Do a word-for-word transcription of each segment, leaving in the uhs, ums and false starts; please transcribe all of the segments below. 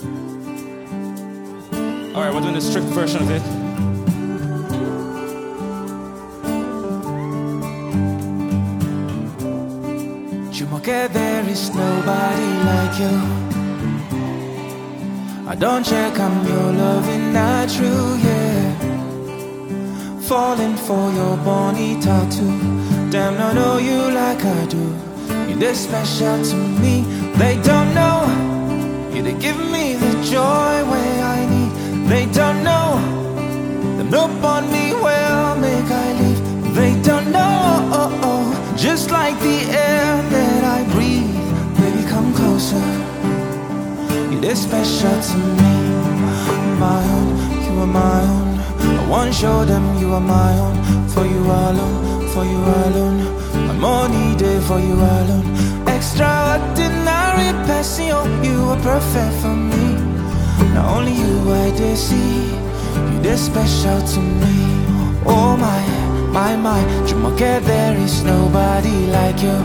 Alright, we're doing the strict version of it. Jumoke, there is nobody like you. I don't check, I'm your loving, not true, yeah. Falling for your bunny tattoo. Damn, I know you like I do. You this special to me. They don't know you, they give me the joy where I need. They don't know them look on me well, make I leave. They don't know, oh, oh, just like the air that I breathe. Baby, come closer. You this special to me. My own, you are my own. I won't show them you are my own. For you alone, for you alone. I'm only there for you alone. Extraordinary passion, you are perfect for me. Not only you I did see, you this special to me. Oh my, my, my, Jumoke, there is nobody like you.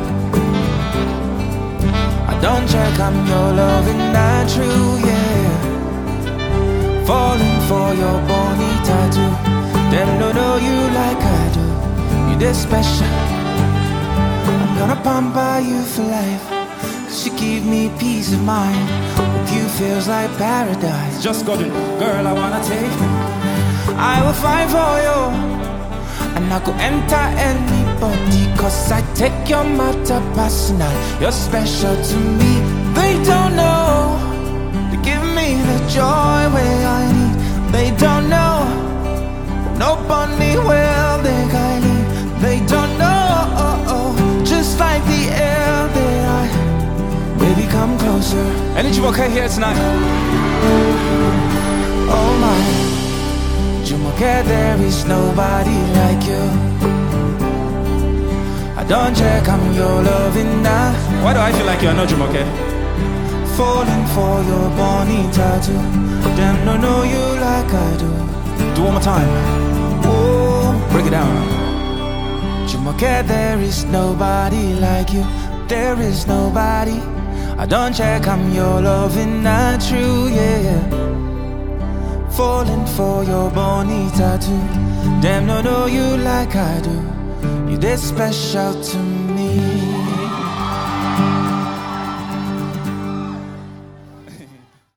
I don't check, I'm your loving, not true, yeah. Falling for your bony tattoo. Them don't know you like I do. You this special. I'm gonna pamper you for life, 'cause you give me peace of mind. With you feels like paradise. Just got it, girl, I wanna take you. I will fight for you, and I could enter anybody, 'cause I take your matter personal. You're special to me. They don't know, they give me the joy where I need. They don't know, no bunny well they guide me. They don't know, oh, oh, just like the air that I. Baby, come closer. Any Jumoke here tonight? Oh my, Jumoke, there is nobody like you. I don't check, I'm your loving now. Why do I feel like you're not Jumoke? Falling for your bunny tattoo. Damn, no, know you like I do. Do one more time. Oh, break it down. Jumoke, there is nobody like you. There is nobody. I don't check, I'm your loving, not true, yeah. Falling for your bunny tattoo. Damn, no, know you like I do. You this special to me.